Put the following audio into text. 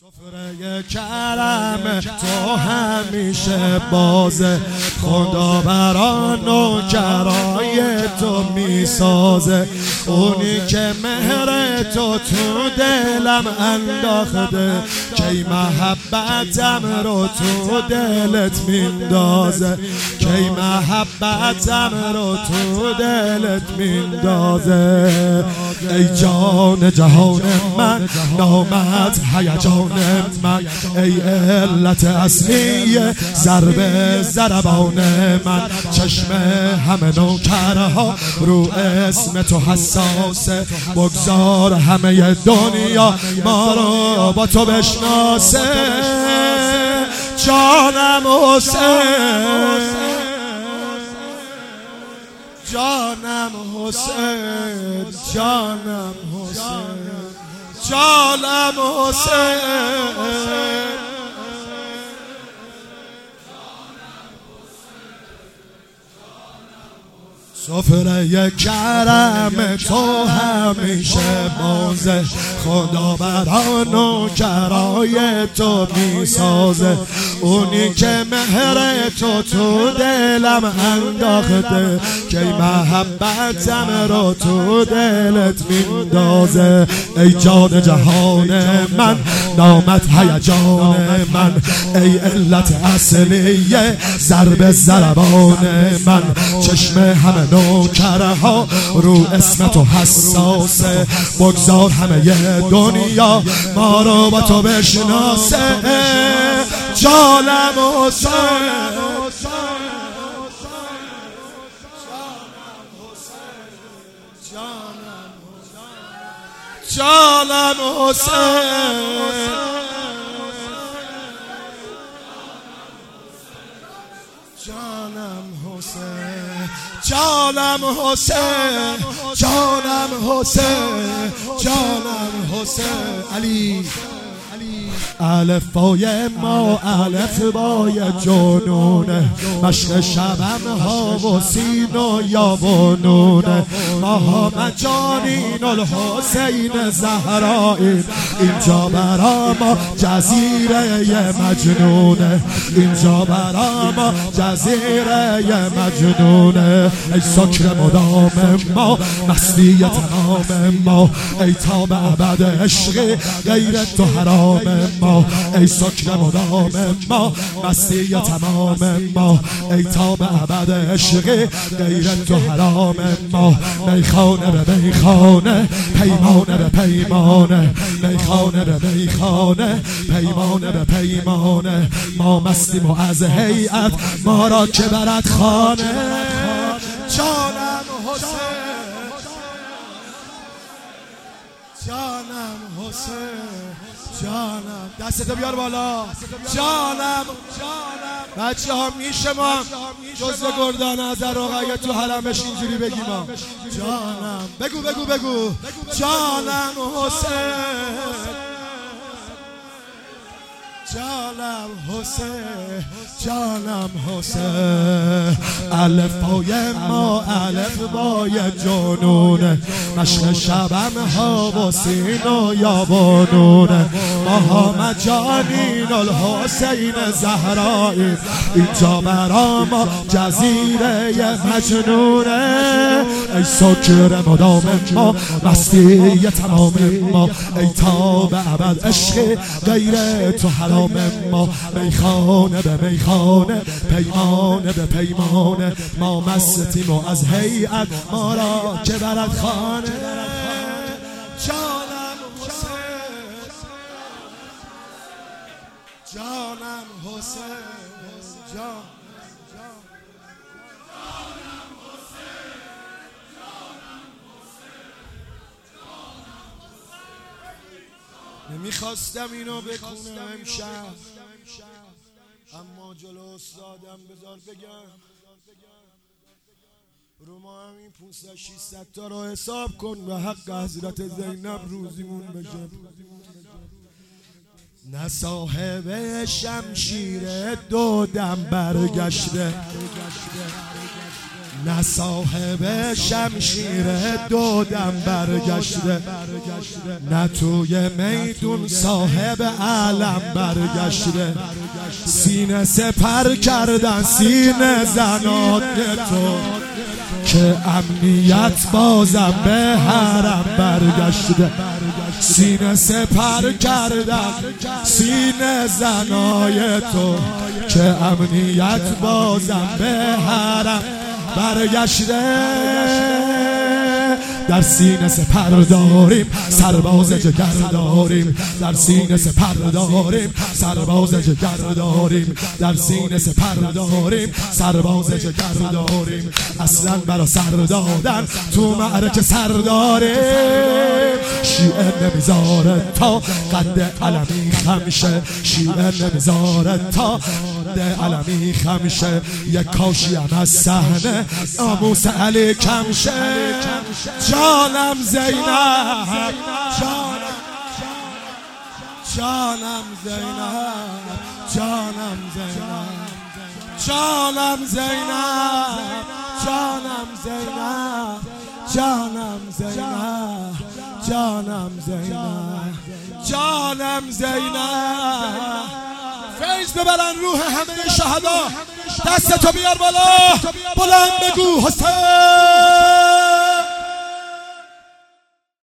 سفره کرم تو همیشه بازه، خدا برا نوکرای تو میسازه. اونی که مهر تو دلم انداخته، کی محبتم رو تو دلت میندازه، کی محبتم رو تو دلت میندازه. ای جان جهان من، نامت هیجان من، ای علت اصلی ضرب ضربان من. چشم همه نوکرها رو اسم تو حساسه، بگذار همه دنیا ما رو با تو بشناسه. جانم حسین، جانم حسین، جانم حسین، جانم حسین. سفره کرم تو همیشه بازه، خدا برا نوکرای تو میسازه. اونی که مهر تو دلم انداخته، که محبتم رو تو دلت میندازه. ای جان جهان من، نامت هیجان من، ای علت اصلی ضرب ضربان من. چشم همه نوکرها رو اسم تو حساسه، بگذار همه دنیا ما رو با تو بشناسه. جانم حسین، جانم حسین، جانم حسین، جانم حسین، جانم حسین، جانم حسین. علی الف بای ما، الف بای جنونه، مشق شبم ها و سین و یابانونه. ماها مجانین الحسین زهرایی، اینجا برا ما جزیره مجنونه، اینجا برا ما جزیره مجنونه. ای سکر مدام ما، مستی تمام ما، ای تا به ابد عشق غیر تو حرام ما. ای سکر مدام ما، مستی تمام ما، ای تا به ابد عشق غیر تو حرام ما. میخانه به میخانه، پیمانه به پیمانه، میخانه به میخانه، پیمانه به پیمانه. ما مستیم و از هیئت ما را که برد خانه. جانم حسین، جانم حسین، جانم. دستتو بیار بالا. جانم، بچه ها میشه ما جزو گردان از اگه تو حرمش اینجوری بگیم ما. جانم، بگو بگو بگو. جانم حسین، جانم حسین، جانم حسین. الف بای ما، الف بای جنونه، مشق شبم ها و سین و یابانونه. ماها مجانین الحسین زهرایی، اینجا برا ما جزیره مجنونه. ای سکر مدام ما، مستی تمام ما، ای تا به ابد عشق غیر تو حرام ما. میخانه به میخانه، پیمانه به پیمانه. ما مستیم و از هیئت ما را که برد خانه. جانم حسین، جانم حسین، جانم نمیخواستم اینو بکنم امشب، اما جلو استادم بذار بگم. رو ما همین 500-600 تا رو حساب کن، به حق حضرت زینب روزیمون بشه. نه صاحب شمشیر دو دم برگشته، نه صاحب شمشیر دودم برگشته، نه توی میدون صاحب علم برگشته. سینه سپر کردن سینه زنات تو که امنیت بازم به حرم برگشته. سینه سپر کردن سینه زنای تو که امنیت بازم به حرم برگشته. در سینه سپر داریم سرباز جگر داریم، در سینه سپر داریم سرباز جگر داریم، در سینه سپر داریم سرباز جگر داریم. اصلا برا سر دادن تو معرکه سر داریم. شیعه نمیذاره تا قد علمی خمشه، شیعه نمیذاره تا قد علمی خمشه. یک کاشی هم از صحنه ناموس علی کمشه. جانم زینب، جانم زینب، جانم زینب، جانم زینب، جانم زینب، جانم زینب، جانم زینب، جانم زینب. فیض ببرن روح همه شهدا. دستتو بیار بالا، بلند بگو حسین.